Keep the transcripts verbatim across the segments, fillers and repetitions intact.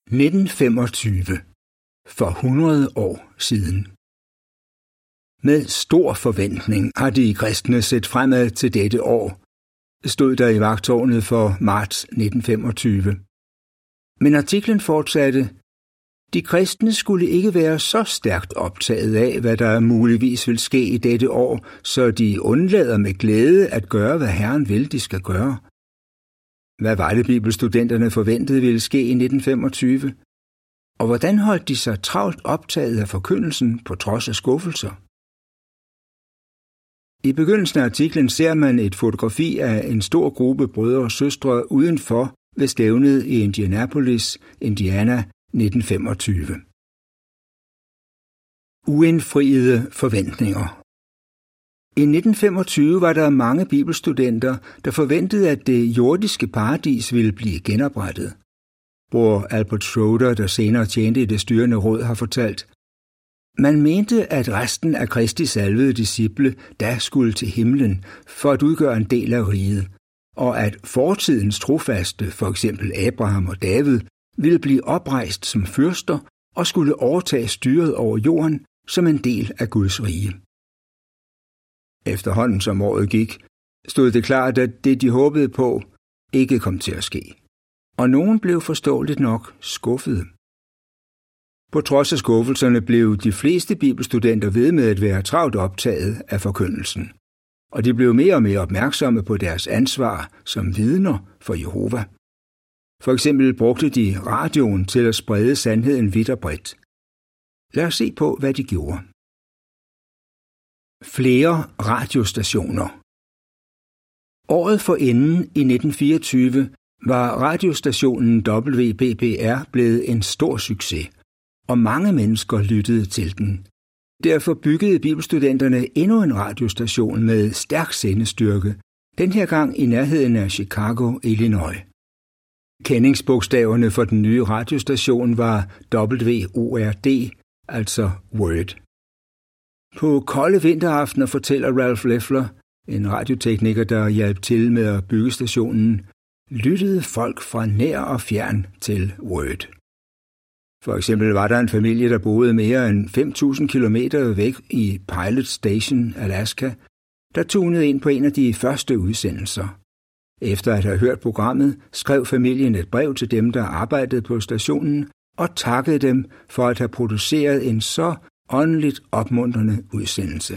nitten femogtyve. For hundrede år siden. Med stor forventning har de kristne set fremad til dette år, stod der i vagttårnet for marts nitten femogtyve. Men artiklen fortsatte: de kristne skulle ikke være så stærkt optaget af, hvad der muligvis vil ske i dette år, så de undlader med glæde at gøre, hvad Herren vil, de skal gøre. Hvad var det, bibelstudenterne forventede ville ske i nitten femogtyve? Og hvordan holdt de sig travlt optaget af forkyndelsen på trods af skuffelser? I begyndelsen af artiklen ser man et fotografi af en stor gruppe brødre og søstre udenfor ved stævnet i Indianapolis, Indiana, nitten femogtyve. Uindfriede forventninger. I nitten femogtyve var der mange bibelstudenter, der forventede, at det jordiske paradis ville blive genoprettet. Bror Albert Schroeder, der senere tjente i det styrende råd, har fortalt: man mente, at resten af Kristi salvede disciple da skulle til himlen for at udgøre en del af riget, og at fortidens trofaste, for eksempel Abraham og David, ville blive oprejst som fyrster og skulle overtage styret over jorden som en del af Guds rige. Efterhånden som året gik, stod det klart, at det de håbede på ikke kom til at ske, og nogen blev forståeligt nok skuffede. På trods af skuffelserne blev de fleste bibelstudenter ved med at være travlt optaget af forkyndelsen, og de blev mere og mere opmærksomme på deres ansvar som vidner for Jehova. For eksempel brugte de radioen til at sprede sandheden vidt og bredt. Lad os se på, hvad de gjorde. Flere radiostationer. Året forinden i nitten fireogtyve var radiostationen W B B R blevet en stor succes, og mange mennesker lyttede til den. Derfor byggede bibelstudenterne endnu en radiostation med stærk sendestyrke, den her gang i nærheden af Chicago, Illinois. Kendingsbogstaverne for den nye radiostation var W O R D, altså Word. På kolde vinteraftener fortæller Ralph Leffler, en radiotekniker, der hjalp til med at bygge stationen, lyttede folk fra nær og fjern til Word. For eksempel var der en familie, der boede mere end fem tusind kilometer væk i Pilot Station, Alaska, der tunede ind på en af de første udsendelser. Efter at have hørt programmet, skrev familien et brev til dem, der arbejdede på stationen, og takkede dem for at have produceret en så åndeligt opmuntrende udsendelse.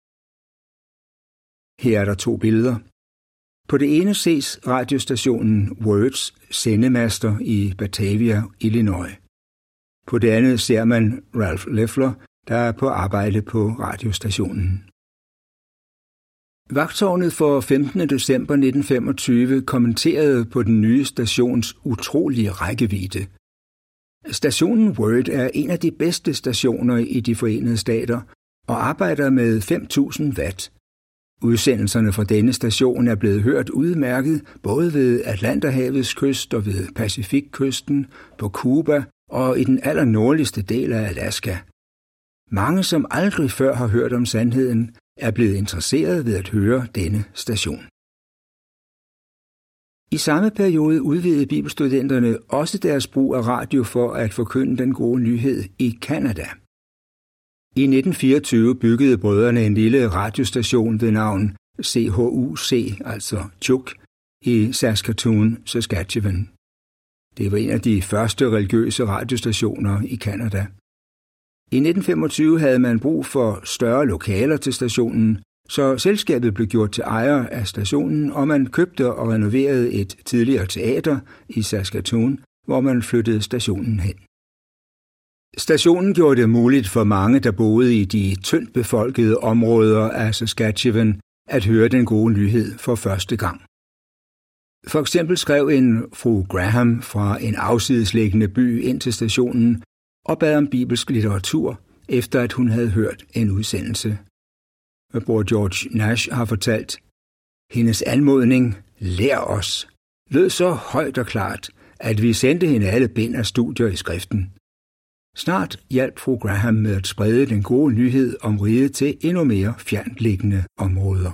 Her er der to billeder. På det ene ses radiostationen Words sendemaster i Batavia, Illinois. På det andet ser man Ralph Leffler, der er på arbejde på radiostationen. Vagttårnet for femtende december nitten femogtyve kommenterede på den nye stations utrolige rækkevidde. Stationen Word er en af de bedste stationer i de Forenede Stater og arbejder med fem tusind watt. Udsendelserne fra denne station er blevet hørt udmærket både ved Atlanterhavets kyst og ved Pacifikkysten, på Cuba og i den allernordligste del af Alaska. Mange, som aldrig før har hørt om sandheden, er blevet interesseret ved at høre denne station. I samme periode udvidede bibelstudenterne også deres brug af radio for at forkynde den gode nyhed i Canada. I nitten fireogtyve byggede brødrene en lille radiostation ved navn C H U C, altså Chuk, i Saskatoon, Saskatchewan. Det var en af de første religiøse radiostationer i Canada. I nitten femogtyve havde man brug for større lokaler til stationen, så selskabet blev gjort til ejer af stationen, og man købte og renoverede et tidligere teater i Saskatoon, hvor man flyttede stationen hen. Stationen gjorde det muligt for mange, der boede i de tyndt befolkede områder af Saskatchewan, at høre den gode nyhed for første gang. For eksempel skrev en fru Graham fra en afsidesliggende by ind til stationen og bad om bibelsk litteratur, efter at hun havde hørt en udsendelse. Bror George Nash har fortalt: hendes anmodning, lær os, lød så højt og klart, at vi sendte hende alle bind af studier i skriften. Snart hjalp fru Graham med at sprede den gode nyhed om riget til endnu mere fjerntliggende områder.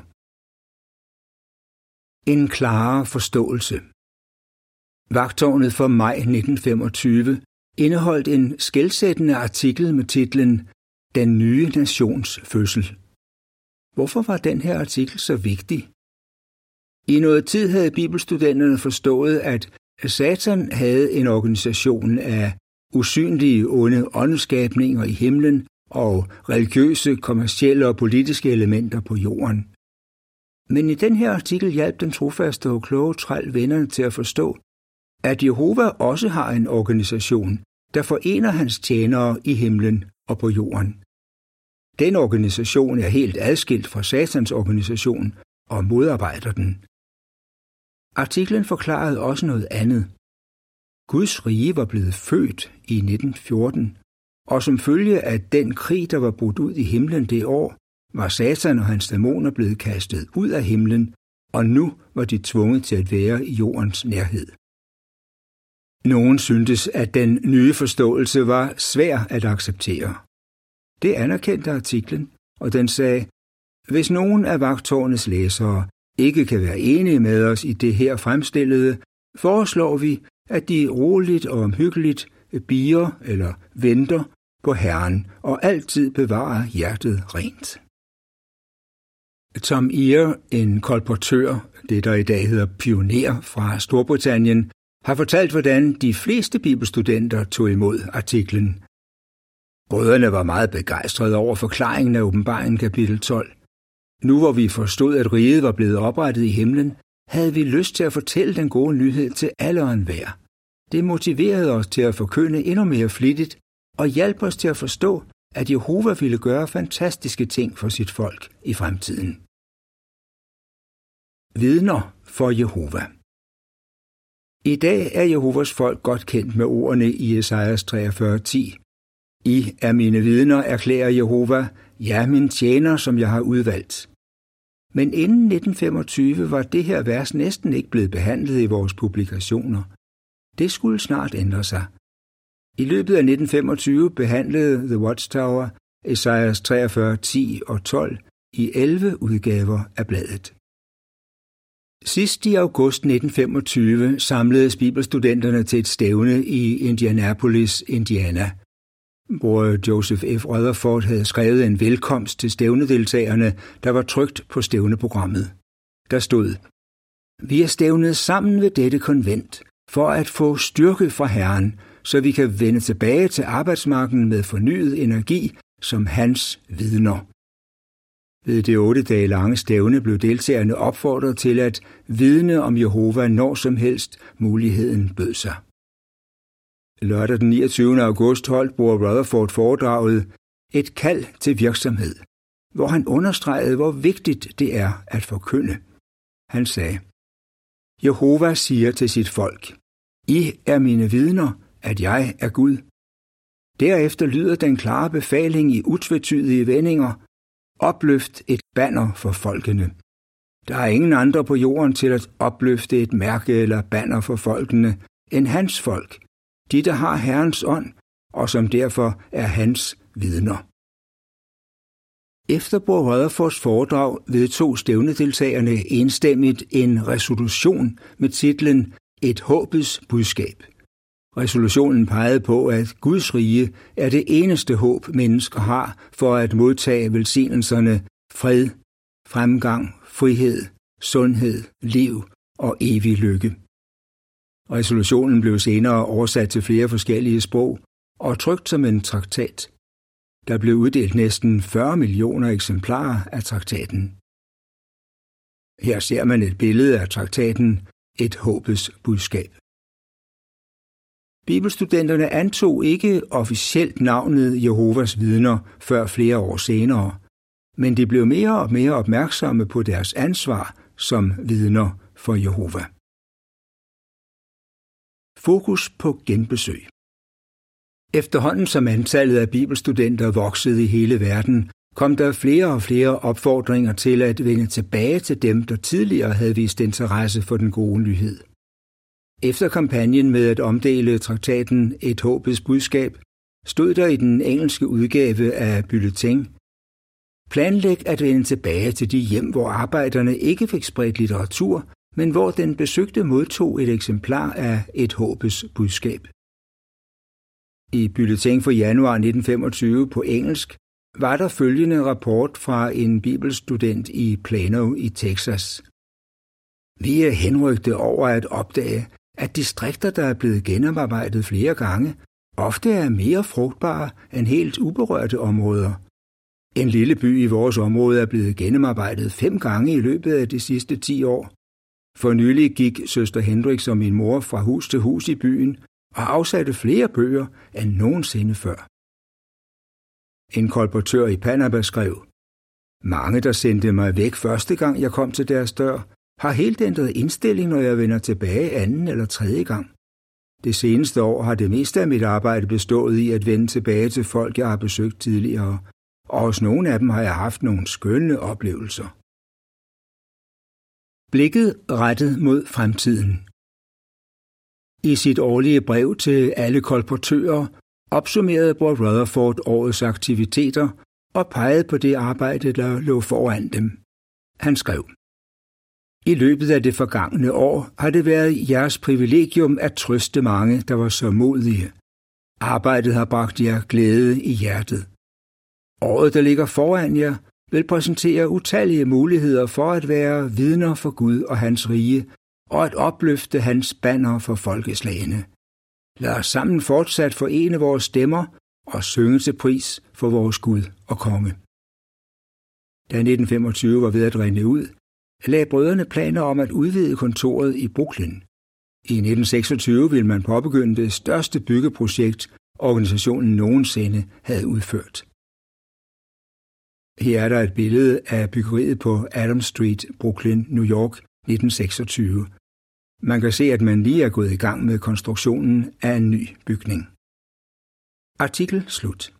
En klarere forståelse. Vagttårnet for maj nitten femogtyve indeholdt en skelsættende artikel med titlen Den nye nations fødsel. Hvorfor var den her artikel så vigtig? I noget tid havde bibelstudenterne forstået, at Satan havde en organisation af usynlige onde åndeskabninger i himlen og religiøse, kommercielle og politiske elementer på jorden. Men i den her artikel hjalp den trofaste og kloge træl vennerne til at forstå, at Jehova også har en organisation, der forener hans tjenere i himlen og på jorden. Den organisation er helt adskilt fra Satans organisation og modarbejder den. Artiklen forklarede også noget andet. Guds rige var blevet født i nitten fjorten, og som følge af den krig, der var brudt ud i himlen det år, var Satan og hans dæmoner blevet kastet ud af himlen, og nu var de tvunget til at være i jordens nærhed. Nogen syntes, at den nye forståelse var svær at acceptere. Det anerkendte artiklen, og den sagde, hvis nogen af vagttårnets læsere ikke kan være enige med os i det her fremstillede, foreslår vi, at de roligt og omhyggeligt bier eller venter på Herren og altid bevarer hjertet rent. Tom Ear, en kolportør, det der i dag hedder pioner fra Storbritannien, har fortalt, hvordan de fleste bibelstudenter tog imod artiklen. Brødrene var meget begejstrede over forklaringen af Åbenbaringen kapitel tolv. Nu hvor vi forstod, at riget var blevet oprettet i himlen, havde vi lyst til at fortælle den gode nyhed til alle og enhver. Det motiverede os til at forkynde endnu mere flittigt og hjalp os til at forstå, at Jehova ville gøre fantastiske ting for sit folk i fremtiden. Vidner for Jehova. I dag er Jehovas folk godt kendt med ordene i Esajas treogfyrre ti. I er mine vidner, erklærer Jehova, ja, min tjener, som jeg har udvalgt. Men inden nitten femogtyve var det her vers næsten ikke blevet behandlet i vores publikationer. Det skulle snart ændre sig. I løbet af nitten femogtyve behandlede The Watchtower Esajas treogfyrre ti og tolv i elleve udgaver af bladet. Sidst i august nitten femogtyve samledes bibelstudenterne til et stævne i Indianapolis, Indiana, hvor Joseph F. Rutherford havde skrevet en velkomst til stævnedeltagerne, der var trykt på stævneprogrammet. Der stod, vi er stævnet sammen ved dette konvent for at få styrke fra Herren, så vi kan vende tilbage til arbejdsmarkedet med fornyet energi som hans vidner. Ved det otte dage lange stævne blev deltagerne opfordret til at vidne om Jehova når som helst muligheden bød sig. Lørdag den niogtyvende august holdt bror Rutherford foredraget Et kald til virksomhed, hvor han understregede, hvor vigtigt det er at forkynde. Han sagde, Jehova siger til sit folk, I er mine vidner, at jeg er Gud. Derefter lyder den klare befaling i utvetydige vendinger, opløft et banner for folkene. Der er ingen andre på jorden til at opløfte et mærke eller banner for folkene end hans folk, de der har Herrens ånd, og som derfor er hans vidner. Efter bror Rutherfords foredrag vedtog stævnedeltagerne enstemmigt en resolution med titlen Et håbets budskab. Resolutionen pegede på, at Guds rige er det eneste håb, mennesker har for at modtage velsignelserne fred, fremgang, frihed, sundhed, liv og evig lykke. Resolutionen blev senere oversat til flere forskellige sprog og trykt som en traktat. Der blev uddelt næsten fyrre millioner eksemplarer af traktaten. Her ser man et billede af traktaten Et håbets budskab. Bibelstudenterne antog ikke officielt navnet Jehovas vidner før flere år senere, men de blev mere og mere opmærksomme på deres ansvar som vidner for Jehova. Fokus på genbesøg. Efterhånden som antallet af bibelstudenter voksede i hele verden, kom der flere og flere opfordringer til at vende tilbage til dem, der tidligere havde vist interesse for den gode nyhed. Efter kampagnen med at omdele traktaten Et håbets budskab, stod der i den engelske udgave af Bulletin, planlæg at vende tilbage til de hjem, hvor arbejderne ikke fik spredt litteratur, men hvor den besøgte modtog et eksemplar af Et håbets budskab. I Bulletin for januar nitten femogtyve på engelsk var der følgende rapport fra en bibelstudent i Plano i Texas. Vi er henrygte over at opdage, at distrikter, der er blevet gennemarbejdet flere gange, ofte er mere frugtbare end helt uberørte områder. En lille by i vores område er blevet gennemarbejdet fem gange i løbet af de sidste ti år. For nylig gik søster Hendricks og min mor fra hus til hus i byen og afsatte flere bøger end nogensinde før. En kolportør i Panama skrev: Mange, der sendte mig væk første gang, jeg kom til deres dør, har helt ændret indstilling, når jeg vender tilbage anden eller tredje gang. Det seneste år har det meste af mit arbejde bestået i at vende tilbage til folk, jeg har besøgt tidligere, og hos nogle af dem har jeg haft nogle skønne oplevelser. Blikket rettet mod fremtiden. I sit årlige brev til alle kolportører opsummerede Bror Rutherford årets aktiviteter og pegede på det arbejde, der lå foran dem. Han skrev: I løbet af det forgangne år har det været jeres privilegium at trøste mange, der var så modige. Arbejdet har bragt jer glæde i hjertet. Året, der ligger foran jer, vil præsentere utallige muligheder for at være vidner for Gud og hans rige, og at opløfte hans banner for folkeslagene. Lad os sammen fortsat forene vores stemmer og synge til pris for vores Gud og konge. Da nitten femogtyve var ved at rinde ud, lagde brødrene planer om at udvide kontoret i Brooklyn. I nitten seksogtyve ville man påbegynde det største byggeprojekt, organisationen nogensinde havde udført. Her er der et billede af byggeriet på Adams Street, Brooklyn, New York, nitten seksogtyve. Man kan se, at man lige er gået i gang med konstruktionen af en ny bygning. Artikel slut.